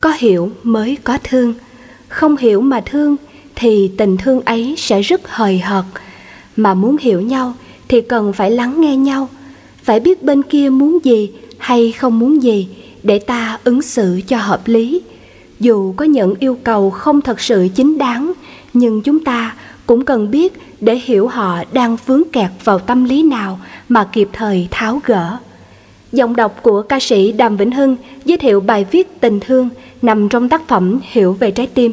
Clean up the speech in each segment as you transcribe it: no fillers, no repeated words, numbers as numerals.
có hiểu mới có thương. Không hiểu mà thương thì tình thương ấy sẽ rất hời hợt. Mà muốn hiểu nhau thì cần phải lắng nghe nhau, phải biết bên kia muốn gì hay không muốn gì để ta ứng xử cho hợp lý. Dù có những yêu cầu không thật sự chính đáng, nhưng chúng ta cũng cần biết để hiểu họ đang vướng kẹt vào tâm lý nào mà kịp thời tháo gỡ. Giọng đọc của ca sĩ Đàm Vĩnh Hưng giới thiệu bài viết Tình Thương nằm trong tác phẩm Hiểu Về Trái Tim.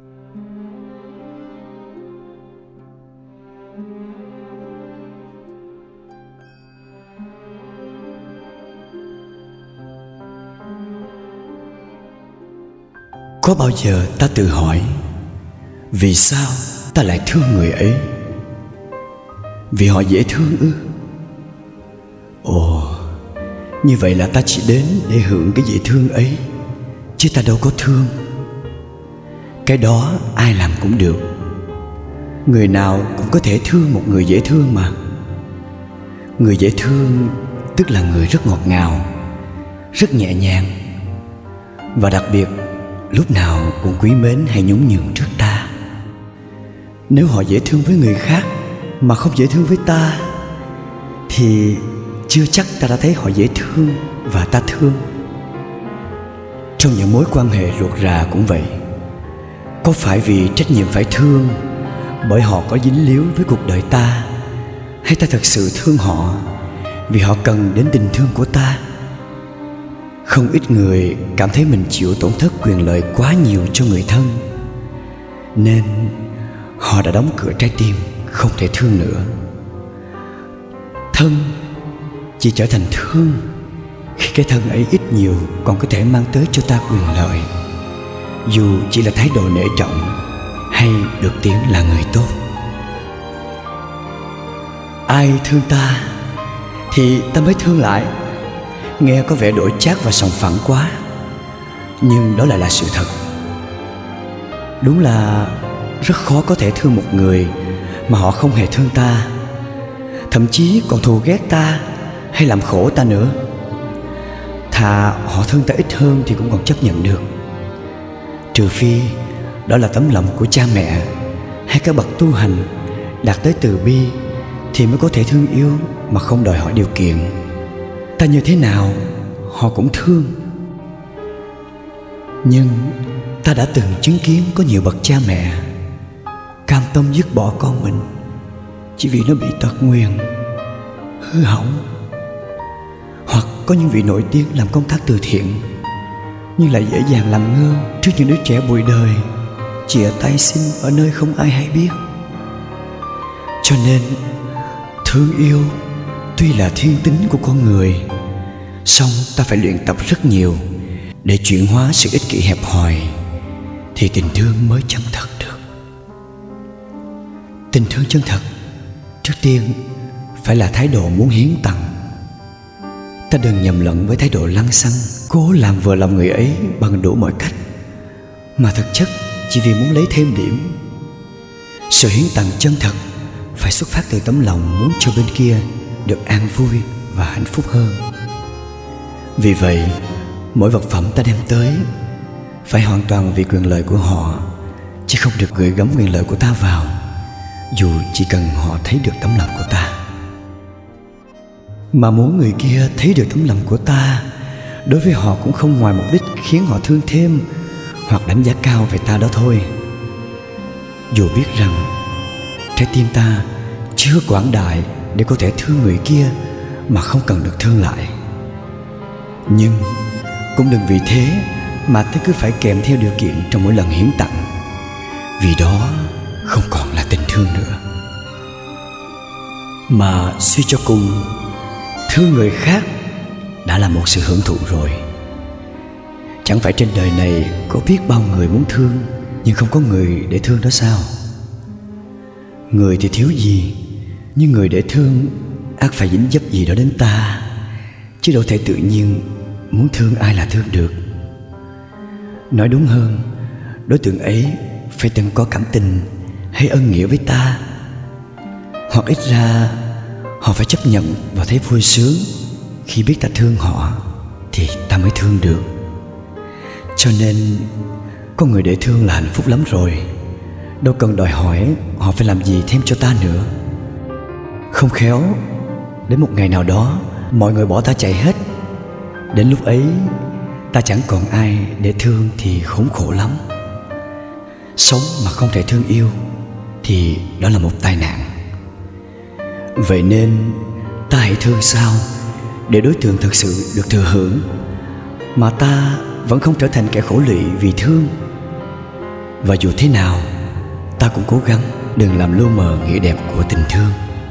Có bao giờ ta tự hỏi vì sao ta lại thương người ấy? Vì họ dễ thương ư? Ồ, như vậy là ta chỉ đến để hưởng cái dễ thương ấy, chứ ta đâu có thương. Cái đó ai làm cũng được. Người nào cũng có thể thương một người dễ thương mà. Người dễ thương tức là người rất ngọt ngào, rất nhẹ nhàng, và đặc biệt lúc nào cũng quý mến hay nhún nhường trước ta. Nếu họ dễ thương với người khác mà không dễ thương với ta thì chưa chắc ta đã thấy họ dễ thương và ta thương. Trong những mối quan hệ ruột rà cũng vậy. Có phải vì trách nhiệm phải thương bởi họ có dính líu với cuộc đời ta, hay ta thật sự thương họ vì họ cần đến tình thương của ta? Không ít người cảm thấy mình chịu tổn thất quyền lợi quá nhiều cho người thân, nên họ đã đóng cửa trái tim, không thể thương nữa. Thân chỉ trở thành thương khi cái thân ấy ít nhiều còn có thể mang tới cho ta quyền lợi, dù chỉ là thái độ nể trọng hay được tiếng là người tốt. Ai thương ta thì ta mới thương lại. Nghe có vẻ đổi chác và sòng phẳng quá, nhưng đó lại là sự thật. Đúng là rất khó có thể thương một người mà họ không hề thương ta, thậm chí còn thù ghét ta hay làm khổ ta nữa. Thà họ thương ta ít hơn thì cũng còn chấp nhận được, trừ phi đó là tấm lòng của cha mẹ hay các bậc tu hành đạt tới từ bi, thì mới có thể thương yêu mà không đòi hỏi điều kiện. Ta như thế nào họ cũng thương. Nhưng ta đã từng chứng kiến có nhiều bậc cha mẹ cam tâm dứt bỏ con mình chỉ vì nó bị tật nguyền, hư hỏng. Hoặc có những vị nổi tiếng làm công tác từ thiện nhưng lại dễ dàng làm ngơ trước những đứa trẻ bụi đời chìa tay xin ở nơi không ai hay biết. Cho nên thương yêu tuy là thiên tính của con người, song ta phải luyện tập rất nhiều để chuyển hóa sự ích kỷ hẹp hòi, thì tình thương mới chân thật được. Tình thương chân thật trước tiên phải là thái độ muốn hiến tặng. Ta đừng nhầm lẫn với thái độ lăng xăng, cố làm vừa lòng người ấy bằng đủ mọi cách, mà thực chất chỉ vì muốn lấy thêm điểm. Sự hiến tặng chân thật phải xuất phát từ tấm lòng muốn cho bên kia được an vui và hạnh phúc hơn. Vì vậy, mỗi vật phẩm ta đem tới phải hoàn toàn vì quyền lợi của họ, chứ không được gửi gắm quyền lợi của ta vào, dù chỉ cần họ thấy được tấm lòng của ta. Mà muốn người kia thấy được tấm lòng của ta, đối với họ cũng không ngoài mục đích khiến họ thương thêm hoặc đánh giá cao về ta đó thôi. Dù biết rằng trái tim ta chưa quảng đại để có thể thương người kia mà không cần được thương lại, nhưng cũng đừng vì thế mà ta cứ phải kèm theo điều kiện trong mỗi lần hiến tặng, vì đó không còn là tình thương nữa. Mà suy cho cùng, thương người khác đã là một sự hưởng thụ rồi. Chẳng phải trên đời này có biết bao người muốn thương nhưng không có người để thương đó sao? Người thì thiếu gì, nhưng người để thương ắt phải dính dấp gì đó đến ta, chứ đâu thể tự nhiên muốn thương ai là thương được. Nói đúng hơn, đối tượng ấy phải từng có cảm tình hay ân nghĩa với ta, hoặc ít ra họ phải chấp nhận và thấy vui sướng khi biết ta thương họ, thì ta mới thương được. Cho nên có người để thương là hạnh phúc lắm rồi, đâu cần đòi hỏi họ phải làm gì thêm cho ta nữa. Không khéo đến một ngày nào đó mọi người bỏ ta chạy hết. Đến lúc ấy ta chẳng còn ai để thương thì khốn khổ lắm. Sống mà không thể thương yêu thì đó là một tai nạn. Vậy nên ta hãy thương sao để đối tượng thực sự được thừa hưởng, mà ta vẫn không trở thành kẻ khổ lụy vì thương. Và dù thế nào, ta cũng cố gắng đừng làm lu mờ nghĩa đẹp của tình thương.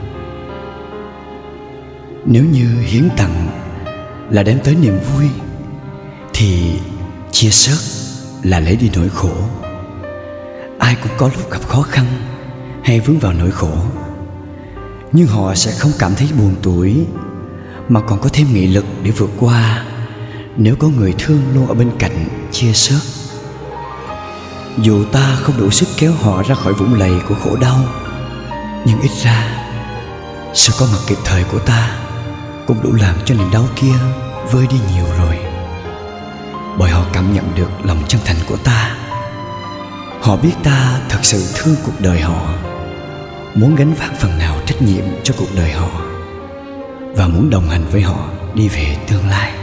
Nếu như hiến tặng là đem tới niềm vui, thì chia sớt là lấy đi nỗi khổ. Ai cũng có lúc gặp khó khăn hay vướng vào nỗi khổ, nhưng họ sẽ không cảm thấy buồn tủi, mà còn có thêm nghị lực để vượt qua nếu có người thương luôn ở bên cạnh chia sớt. Dù ta không đủ sức kéo họ ra khỏi vũng lầy của khổ đau, nhưng ít ra sự có mặt kịp thời của ta cũng đủ làm cho niềm đau kia vơi đi nhiều rồi. Bởi họ cảm nhận được lòng chân thành của ta. Họ biết ta thật sự thương cuộc đời họ, muốn gánh vác phần nào trách nhiệm cho cuộc đời họ, và muốn đồng hành với họ đi về tương lai.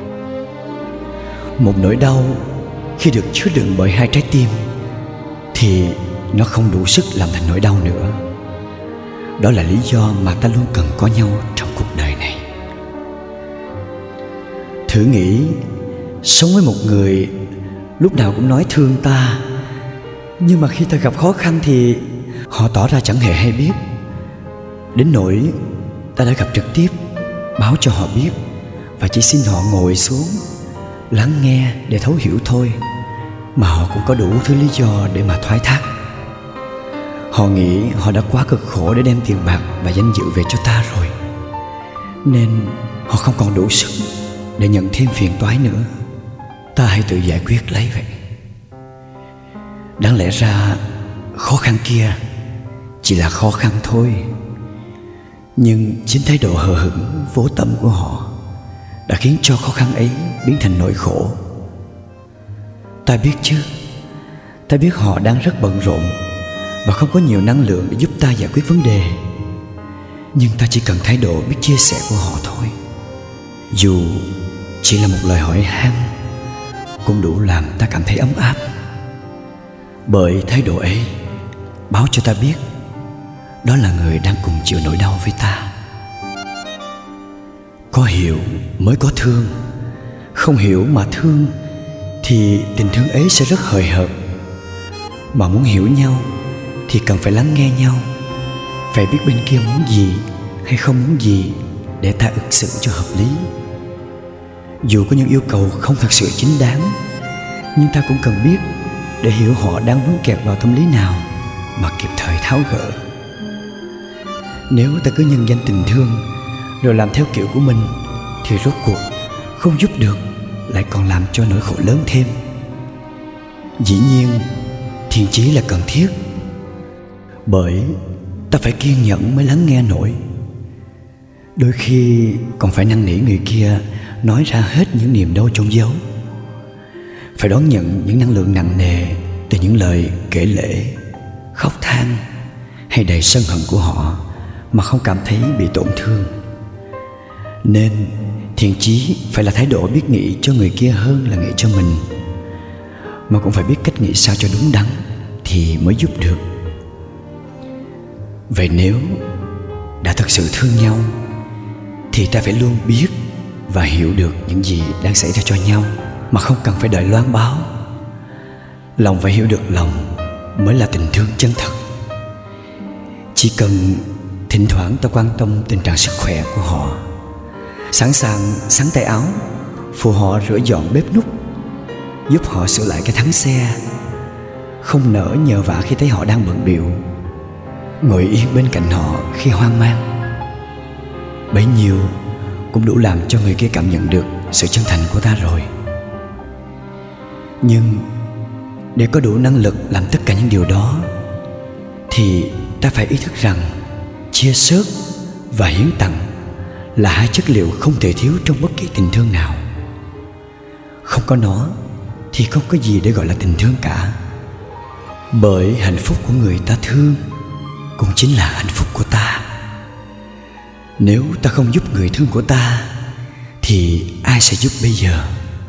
Một nỗi đau khi được chứa đựng bởi hai trái tim thì nó không đủ sức làm thành nỗi đau nữa. Đó là lý do mà ta luôn cần có nhau trong cuộc đời này. Thử nghĩ, sống với một người lúc nào cũng nói thương ta, nhưng mà khi ta gặp khó khăn thì họ tỏ ra chẳng hề hay biết. Đến nỗi ta đã gặp trực tiếp, báo cho họ biết, và chỉ xin họ ngồi xuống lắng nghe để thấu hiểu thôi, mà họ cũng có đủ thứ lý do để mà thoái thác. Họ nghĩ họ đã quá cực khổ để đem tiền bạc và danh dự về cho ta rồi, nên họ không còn đủ sức để nhận thêm phiền toái nữa. Ta hãy tự giải quyết lấy vậy. Đáng lẽ ra khó khăn kia chỉ là khó khăn thôi, nhưng chính thái độ hờ hững vô tâm của họ đã khiến cho khó khăn ấy biến thành nỗi khổ. Ta biết chứ, ta biết họ đang rất bận rộn và không có nhiều năng lượng để giúp ta giải quyết vấn đề, nhưng ta chỉ cần thái độ biết chia sẻ của họ thôi. Dù chỉ là một lời hỏi han cũng đủ làm ta cảm thấy ấm áp. Bởi thái độ ấy báo cho ta biết đó là người đang cùng chịu nỗi đau với ta. Có hiểu mới có thương, không hiểu mà thương thì tình thương ấy sẽ rất hời hợt. Mà muốn hiểu nhau thì cần phải lắng nghe nhau, phải biết bên kia muốn gì hay không muốn gì để ta ứng xử cho hợp lý. Dù có những yêu cầu không thật sự chính đáng, nhưng ta cũng cần biết để hiểu họ đang vướng kẹt vào tâm lý nào mà kịp thời tháo gỡ. Nếu ta cứ nhân danh tình thương rồi làm theo kiểu của mình thì rốt cuộc không giúp được, lại còn làm cho nỗi khổ lớn thêm. Dĩ nhiên thiện chí là cần thiết, bởi ta phải kiên nhẫn mới lắng nghe nổi. Đôi khi còn phải năn nỉ người kia nói ra hết những niềm đau chôn giấu, phải đón nhận những năng lượng nặng nề từ những lời kể lể, khóc than hay đầy sân hận của họ mà không cảm thấy bị tổn thương. Nên thiện chí phải là thái độ biết nghĩ cho người kia hơn là nghĩ cho mình, mà cũng phải biết cách nghĩ sao cho đúng đắn thì mới giúp được. Vậy nếu đã thật sự thương nhau thì ta phải luôn biết và hiểu được những gì đang xảy ra cho nhau, mà không cần phải đợi loan báo. Lòng phải hiểu được lòng mới là tình thương chân thật. Chỉ cần thỉnh thoảng ta quan tâm tình trạng sức khỏe của họ, sẵn sàng sắn tay áo phụ họ rửa dọn bếp núc, giúp họ sửa lại cái thắng xe, không nỡ nhờ vả khi thấy họ đang bận bịu, ngồi yên bên cạnh họ khi hoang mang, bấy nhiêu cũng đủ làm cho người kia cảm nhận được sự chân thành của ta rồi. Nhưng để có đủ năng lực làm tất cả những điều đó thì ta phải ý thức rằng chia sớt và hiến tặng là hai chất liệu không thể thiếu trong bất kỳ tình thương nào. Không có nó thì không có gì để gọi là tình thương cả. Bởi hạnh phúc của người ta thương cũng chính là hạnh phúc của ta. Nếu ta không giúp người thương của ta thì ai sẽ giúp bây giờ?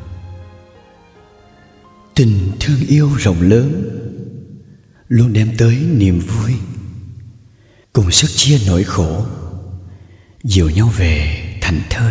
Tình thương yêu rộng lớn luôn đem tới niềm vui, cùng sức chia nỗi khổ, dìu nhau về thành thơi.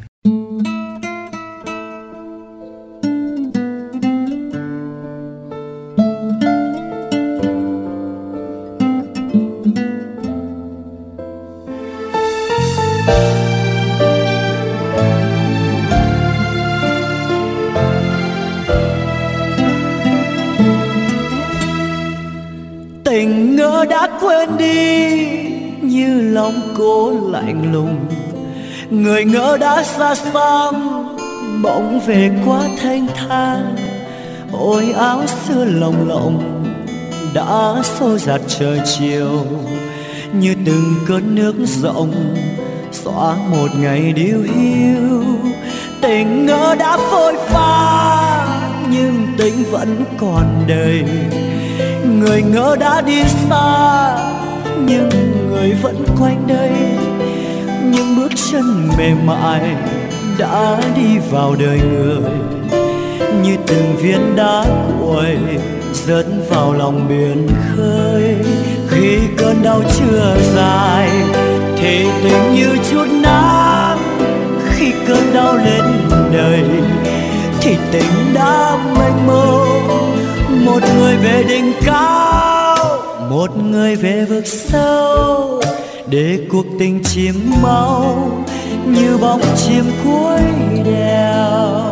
Tình ngỡ đã quên đi như lòng cô lạnh lùng, người ngỡ đã xa xăm bỗng về quá thanh thang. Ôi áo xưa lồng lộng đã xô dạt trời chiều, như từng cơn nước rộng xóa một ngày điêu hiu. Tình ngỡ đã phôi pha nhưng tình vẫn còn đây, người ngỡ đã đi xa nhưng người vẫn quanh đây. Những bước chân mềm mại đã đi vào đời người, như từng viên đá cuội rớt vào lòng biển khơi. Khi cơn đau chưa dài thì tình như chút nắng, khi cơn đau lên đời thì tình đã mênh mông. Một người về đỉnh cao, một người về vực sâu, để cuộc tình chìm mau như bóng chim cuối đèo.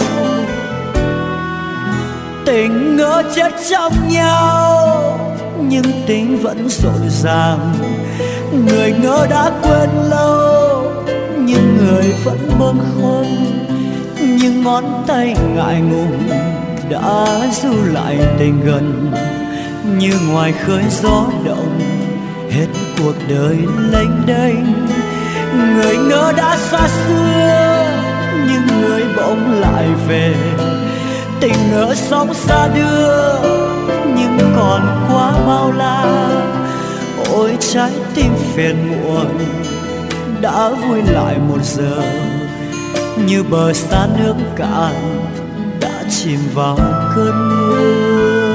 Tình ngỡ chết trong nhau nhưng tình vẫn rộn ràng, người ngỡ đã quên lâu nhưng người vẫn bâng khuâng. Nhưng ngón tay ngại ngùng đã giữ lại tình gần, như ngoài khơi gió động hết cuộc đời lênh đênh. Người ngỡ đã xa xưa nhưng người bỗng lại về, tình ngỡ sóng xa đưa nhưng còn quá bao la. Ôi trái tim phiền muộn đã vui lại một giờ, như bờ xa nước cạn đã chìm vào cơn mưa.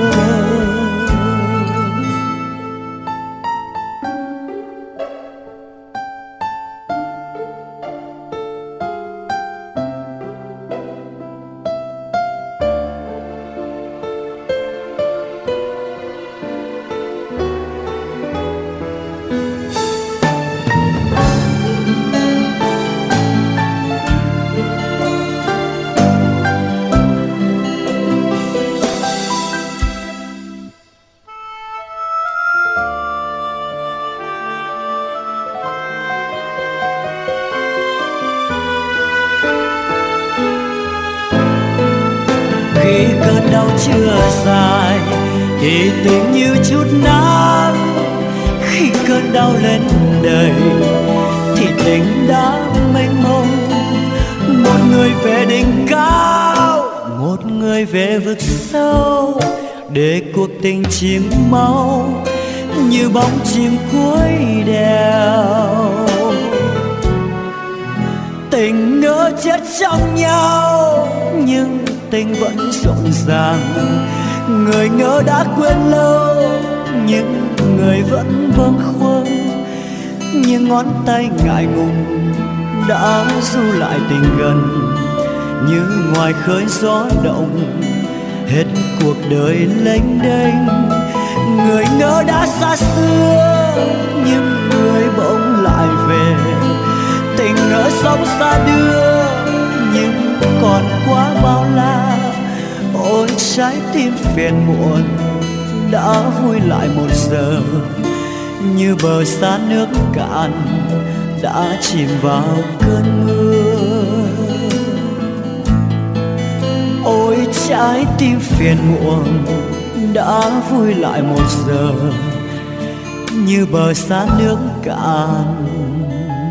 Khi cơn đau chưa dài thì tình như chút nắng, khi cơn đau lên đời thì tình đã mênh mông. Một người về đỉnh cao, một người về vực sâu, để cuộc tình chìm mau như bóng chim cuối đèo. Tình ngỡ chết trong nhau nhưng tình vẫn rộn ràng, người ngỡ đã quên lâu nhưng người vẫn bâng khuâng. Nhưng ngón tay ngại ngùng đã du lại tình gần, như ngoài khơi gió động hết cuộc đời lênh đênh. Người ngỡ đã xa xưa nhưng người bỗng lại về, tình ngỡ sóng xa đưa nhưng còn quá bao la. Ôi trái tim phiền muộn đã vui lại một giờ, như bờ xa nước cạn đã chìm vào cơn mưa. Ôi trái tim phiền muộn đã vui lại một giờ, như bờ xa nước cạn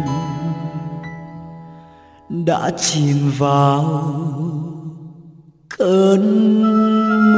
đã chìm vào cơn